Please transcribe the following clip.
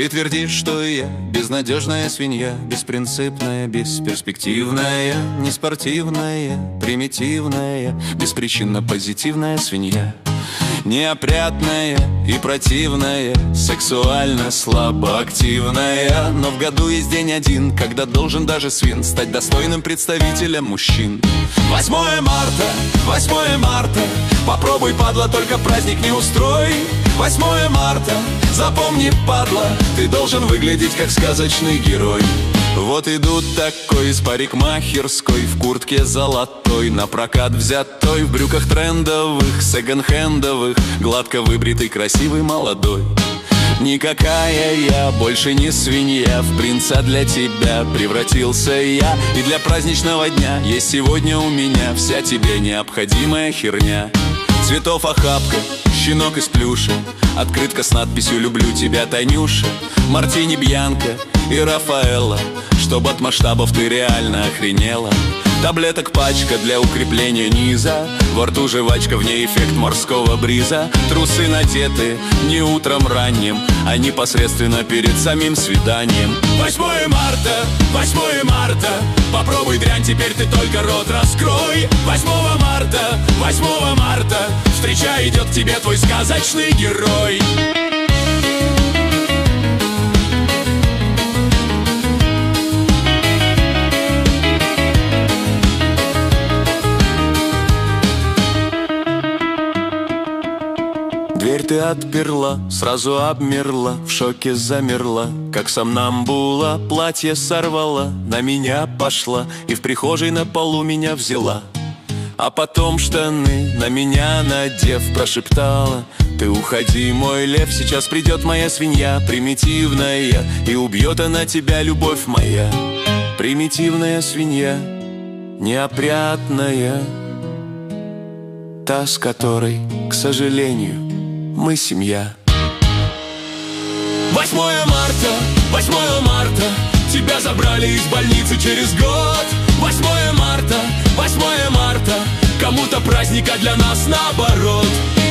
Ты твердишь, что я безнадежная свинья, беспринципная, бесперспективная, неспортивная, примитивная, беспричинно позитивная свинья. Неопрятная и противная, сексуально слабоактивная. Но в году есть день один, когда должен даже свин стать достойным представителем мужчин. 8 марта, 8 марта, попробуй, падла, только праздник не устрой. 8 марта, запомни, падла, ты должен выглядеть как сказочный герой. Вот идут такой из парикмахерской, в куртке золотой, на прокат взятой, в брюках трендовых, секонд-хендовых, гладко выбритый, красивый, молодой. Никакая я больше не свинья, в принца для тебя превратился я. И для праздничного дня есть сегодня у меня вся тебе необходимая херня. Цветов охапка, щенок из плюша, открытка с надписью «Люблю тебя, Танюша», мартини Бьянка и Рафаэлла, чтоб от масштабов ты реально охренела. Таблеток пачка для укрепления низа, во рту жвачка, в ней эффект морского бриза. Трусы надеты не утром ранним, а непосредственно перед самим свиданием. 8 марта, 8 марта, попробуй дрянь, теперь ты только рот раскрой. 8 марта, 8 марта, встреча идет к тебе твой сказочный герой. Дверь ты отперла, сразу обмерла, в шоке замерла, как сомнамбула. Платье сорвала, на меня пошла и в прихожей на полу меня взяла. А потом штаны на меня надев, прошептала: ты уходи, мой лев, сейчас придет моя свинья примитивная, и убьет она тебя, любовь моя. Примитивная свинья, неопрятная, та, с которой, к сожалению, мы семья. 8 марта, 8 марта, тебя забрали из больницы через год. 8 марта, 8 марта, кому-то праздник, а для нас наоборот.